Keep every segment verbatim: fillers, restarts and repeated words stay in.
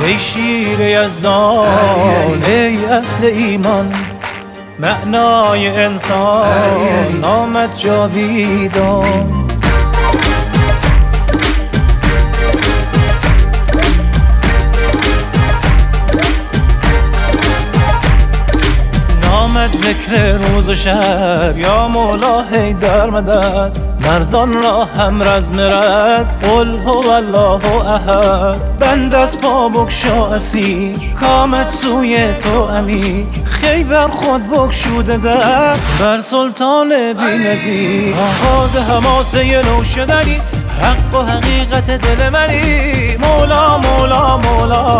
ای شیر یزدان ای اصل ایمان، معنای انسان نامت جاویدان. نامت ذکر روز و شب، یا مولا حیدر مدد. مردان را هم رزم رز، قل هو الله احد. بند از پا بگشا اسیر، کامت سوی تو امیر. خیبر خود بگشوده در بر سلطان بی نظیر. آغاز حماسه نو شدنی، حق و حقیقت دل منی. مولا مولا مولا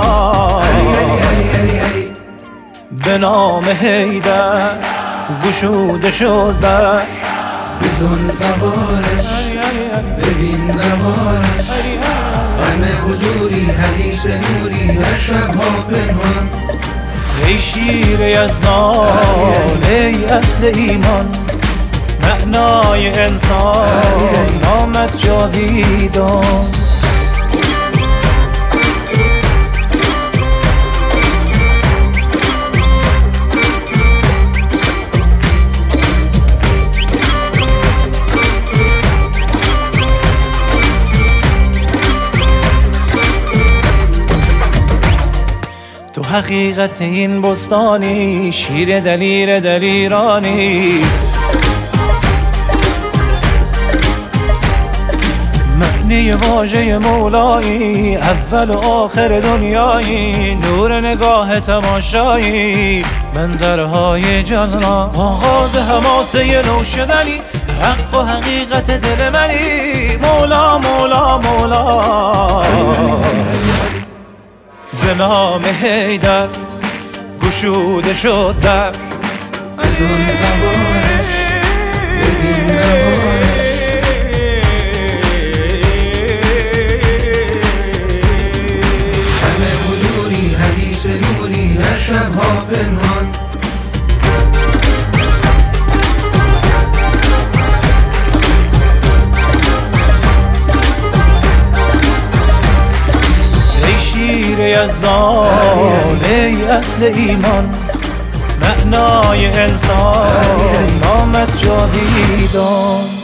به نام حیدر گشوده شد در بزن سوارش، ببین نوارش. همه حضوری، حدیث نوری، در شبها پنهان. ای شیر یزدان ای اصل ایمان، معنای انسان نامت جاویدان. تو حقیقت این بستانی، شیر دلیر دلیرانی. معنی واژه مولایی، اول و آخر دنیایی. نور نگاه تماشایی، منظرهای جان را. آغاز حماسه نو شدنی، حق و حقیقت دل منی. مولا مولا مولا به نام حیدر گشوده شد در بزن زبانش، ببین نوارش. همه حضوری، حدیث نوری، در شبها پنهان. یزدان ای اصل ایمان، معنای انسان نامت جاویدان.